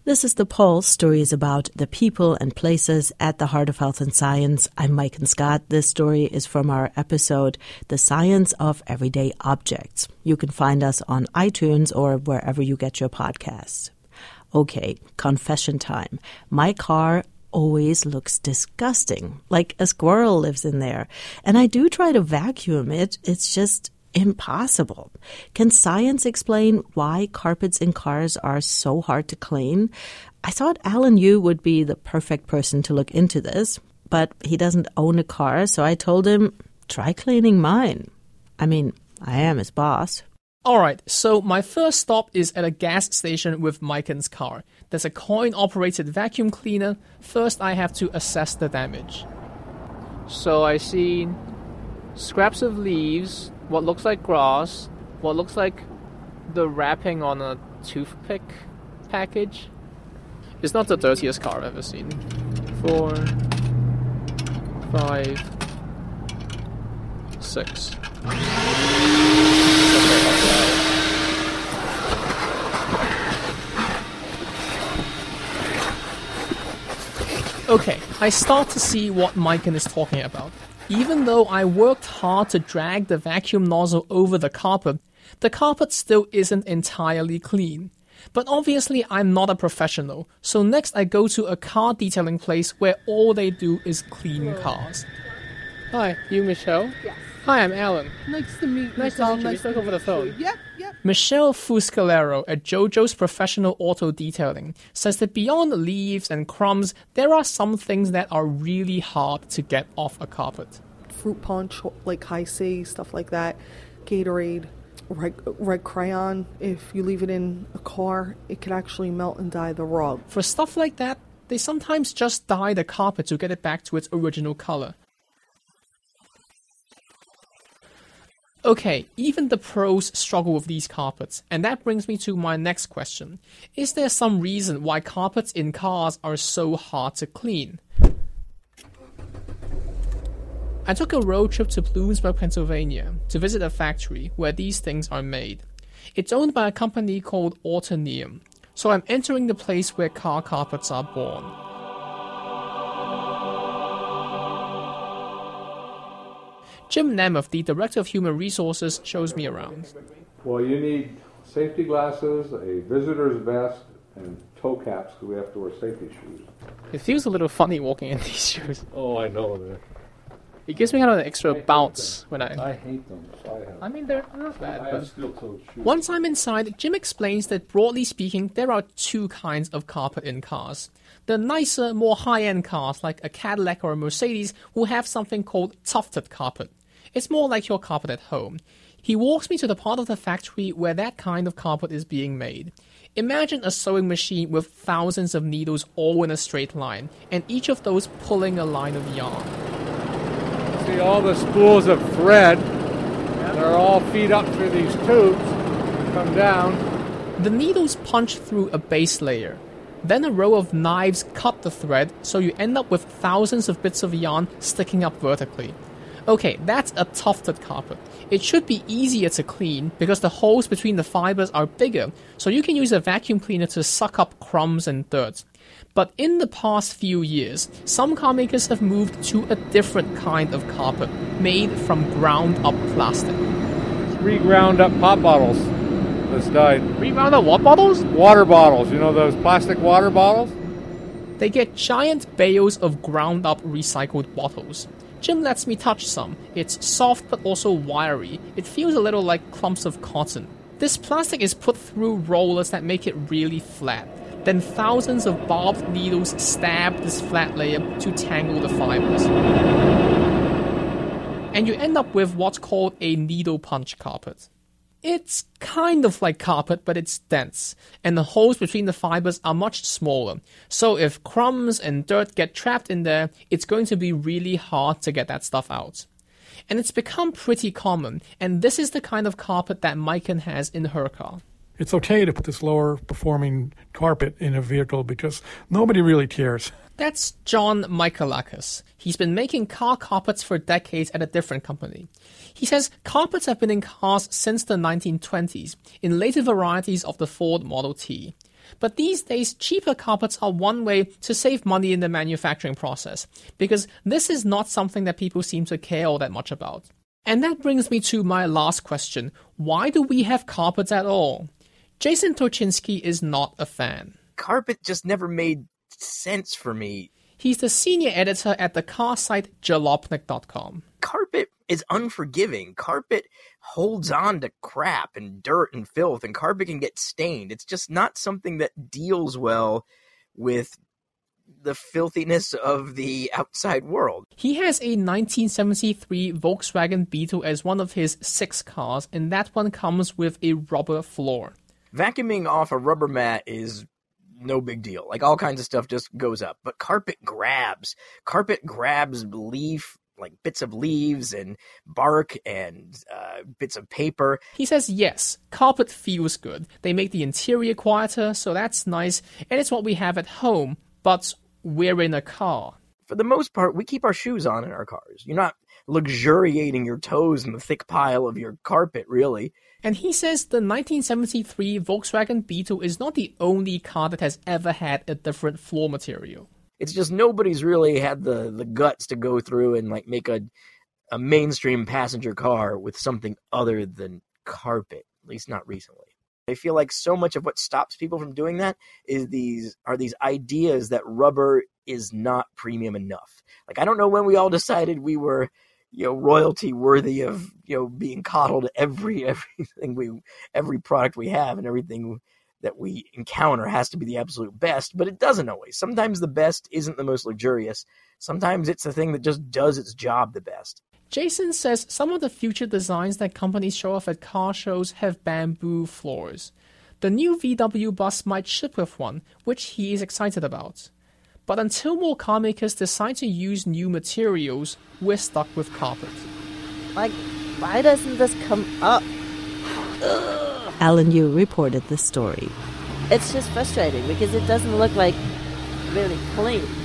This is The Pulse, stories about the people and places at the heart of health and science. I'm Maiken Scott. This story is from our episode, The Science of Everyday Objects. You can find us on iTunes or wherever you get your podcasts. Okay, confession time. My car always looks disgusting, like a squirrel lives in there. And I do try to vacuum it. It's just impossible. Can science explain why carpets in cars are so hard to clean? I thought Alan Yu would be the perfect person to look into this, but he doesn't own a car, so I told him, try cleaning mine. I mean, I am his boss. Alright, so my first stop is at a gas station with Maiken's car. There's a coin-operated vacuum cleaner. First, I have to assess the damage. So I see scraps of leaves, what looks like grass, what looks like the wrapping on a toothpick package. It's not the dirtiest car I've ever seen. 4, 5, 6. Okay, I start to see what Maiken is talking about. Even though I worked hard to drag the vacuum nozzle over the carpet still isn't entirely clean. But obviously I'm not a professional, so next I go to a car detailing place where all they do is clean cars. Hi, you Michelle? Yes. Hi, I'm Alan. Nice to meet you. Nice to meet you. We spoke over the phone. Yep. Michelle Fuscalero at JoJo's Professional Auto Detailing says that beyond leaves and crumbs, there are some things that are really hard to get off a carpet. Fruit punch, like Hi-C, stuff like that. Gatorade, red crayon. If you leave it in a car, it could actually melt and dye the rug. For stuff like that, they sometimes just dye the carpet to get it back to its original color. Okay, even the pros struggle with these carpets, and that brings me to my next question. Is there some reason why carpets in cars are so hard to clean? I took a road trip to Bloomsburg, Pennsylvania, to visit a factory where these things are made. It's owned by a company called Autoneum, so I'm entering the place where car carpets are born. Jim Nemeth, the Director of Human Resources, shows me around. Well, you need safety glasses, a visitor's vest, and toe caps because we have to wear safety shoes. It feels a little funny walking in these shoes. Oh, I know that. It gives me kind of an extra bounce when I hate them. So I mean, they're not bad. I But have steel-toed shoes. once I'm inside, Jim explains that broadly speaking, there are two kinds of carpet in cars. The nicer, more high-end cars like a Cadillac or a Mercedes will have something called tufted carpet. It's more like your carpet at home. He walks me to the part of the factory where that kind of carpet is being made. Imagine a sewing machine with thousands of needles all in a straight line, and each of those pulling a line of yarn. See all the spools of thread. They're all feed up through these tubes, come down. The needles punch through a base layer. Then a row of knives cut the thread, so you end up with thousands of bits of yarn sticking up vertically. Okay, that's a tufted carpet. It should be easier to clean because the holes between the fibers are bigger, so you can use a vacuum cleaner to suck up crumbs and dirt. But in the past few years, some car makers have moved to a different kind of carpet, made from ground-up plastic. 3 ground-up pop bottles that's dyed. 3 ground-up what bottles? Water bottles. You know those plastic water bottles? They get giant bales of ground-up recycled bottles. Jim lets me touch some. It's soft but also wiry. It feels a little like clumps of cotton. This plastic is put through rollers that make it really flat. Then thousands of barbed needles stab this flat layer to tangle the fibers. And you end up with what's called a needle punch carpet. It's kind of like carpet, but it's dense, and the holes between the fibers are much smaller. So if crumbs and dirt get trapped in there, it's going to be really hard to get that stuff out. And it's become pretty common, and this is the kind of carpet that Maiken has in her car. It's okay to put this lower performing carpet in a vehicle because nobody really cares. That's John Michaelakis. He's been making car carpets for decades at a different company. He says carpets have been in cars since the 1920s, in later varieties of the Ford Model T. But these days, cheaper carpets are one way to save money in the manufacturing process, because this is not something that people seem to care all that much about. And that brings me to my last question. Why do we have carpets at all? Jason Torchinsky is not a fan. Carpet just never made sense for me. He's the senior editor at the car site Jalopnik.com. Carpet is unforgiving. Carpet holds on to crap and dirt and filth, and carpet can get stained. It's just not something that deals well with the filthiness of the outside world. He has a 1973 Volkswagen Beetle as one of his 6 cars, and that one comes with a rubber floor. Vacuuming off a rubber mat is no big deal. Like, all kinds of stuff just goes up. But carpet grabs. Carpet grabs leaf, like bits of leaves and bark and bits of paper. He says yes, carpet feels good. They make the interior quieter, so that's nice, and it's what we have at home, but we're in a car. For the most part, we keep our shoes on in our cars. You're not luxuriating your toes in the thick pile of your carpet, really. And he says the 1973 Volkswagen Beetle is not the only car that has ever had a different floor material. It's just nobody's really had the guts to go through and like make a mainstream passenger car with something other than carpet, at least not recently. I feel like so much of what stops people from doing that is these ideas that rubber is not premium enough. Like, I don't know when we all decided we were, royalty worthy of, being coddled every product we have, and everything that we encounter has to be the absolute best, but it doesn't always. Sometimes the best isn't the most luxurious. Sometimes it's the thing that just does its job the best. Jason says some of the future designs that companies show off at car shows have bamboo floors. The new VW bus might ship with one, which he is excited about. But until more car makers decide to use new materials, we're stuck with carpet. Like, why doesn't this come up? Alan Yu reported this story. It's just frustrating because it doesn't look like really clean.